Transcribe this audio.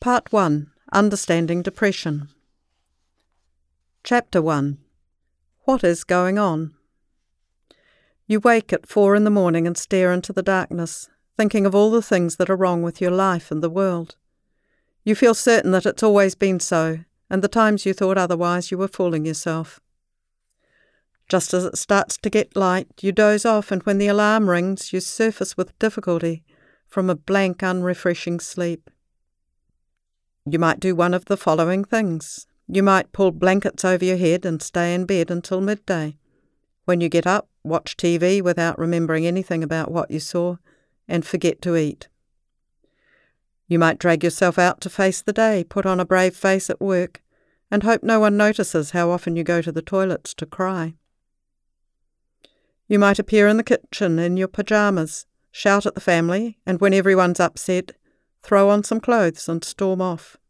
Part 1. Understanding Depression. Chapter 1. What is going on? You wake at 4 a.m. and stare into the darkness, thinking of all the things that are wrong with your life and the world. You feel certain that it's always been so, and the times you thought otherwise you were fooling yourself. Just as it starts to get light, you doze off, and when the alarm rings, you surface with difficulty from a blank, unrefreshing sleep. You might do one of the following things. You might pull blankets over your head and stay in bed until midday. When you get up, watch TV without remembering anything about what you saw, and forget to eat. You might drag yourself out to face the day, put on a brave face at work, and hope no one notices how often you go to the toilets to cry. You might appear in the kitchen in your pyjamas, shout at the family, and when everyone's upset, throw on some clothes and storm off.